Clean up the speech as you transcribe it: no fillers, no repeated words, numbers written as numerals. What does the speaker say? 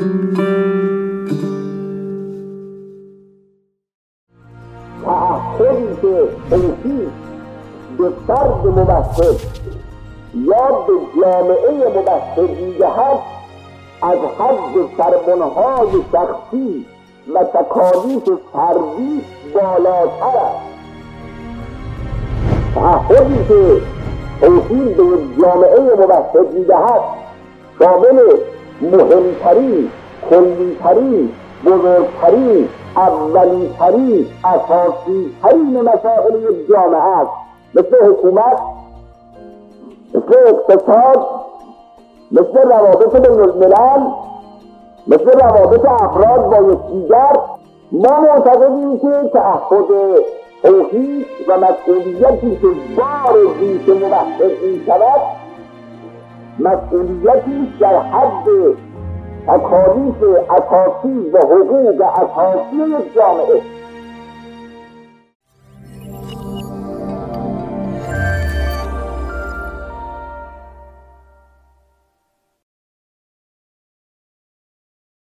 تعهدی که توحید به فرد موحد یا به جامعه موحد میدهد از حد سرمنهای شخصی و تکالیف فردی بالاتر است. تعهدی که توحید به جامعه موحد میدهد شامل مهمترین، کلیترین، بزرگترین، اولیترین، اساسیترین مسائل یک جامعه است، مثل حکومت، مثل اقتصاد، مثل روابط بین الملل، مثل روابط افراد با یکدیگر. ما معتقدیم که تعهد توحید و مسئولیتی که بار دوش موحد می‌شود مسئولیتی در حد تکالیف اساسی و حقوق اساسی یک جامعه